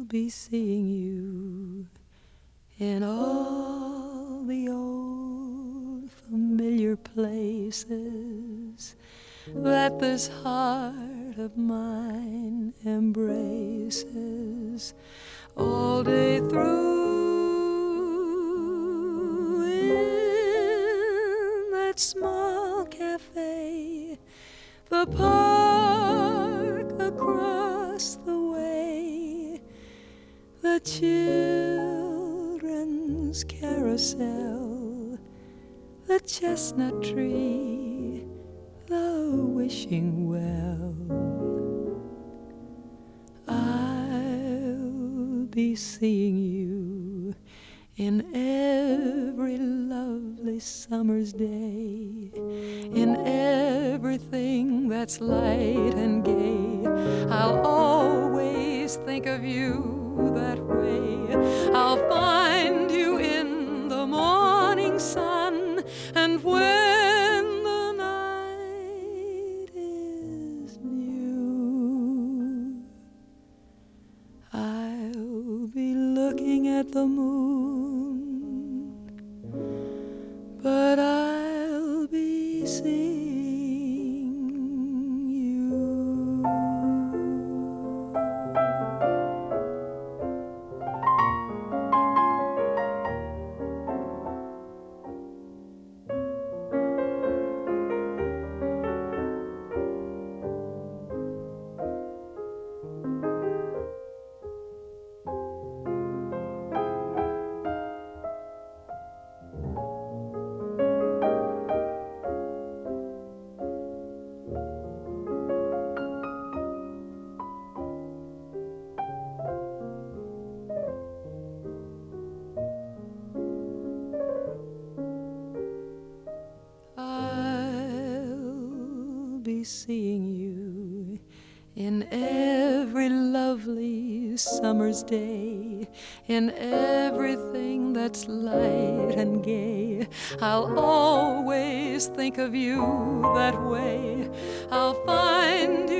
be seeing you in all the old familiar places that this heart of mine embraces all day through. In that small cafe, the park across the way, the children's carousel, the chestnut tree, the wishing well. I'll be seeing you in every lovely summer's day, in everything that's light and gay. I'll always think of you that way. I'll find you in the morning sun, and when the night is new, I'll be looking at the moon, but I'll be seeing you. I'll be seeing you in every lovely summer's day, in everything that's light and gay. I'll always think of you that way. I'll find you